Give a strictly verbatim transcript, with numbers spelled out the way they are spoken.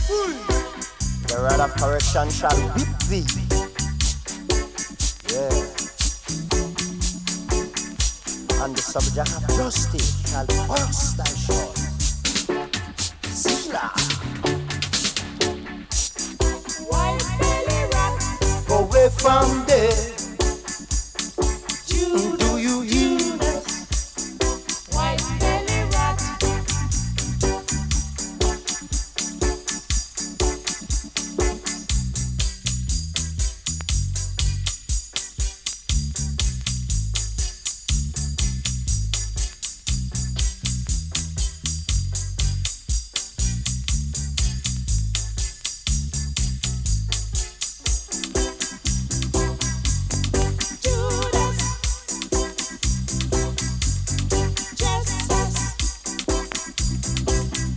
The rod of correction shall whip thee. Yeah. And the subject of justice shall burst thy shore. Sila. White belly rock. Away from there.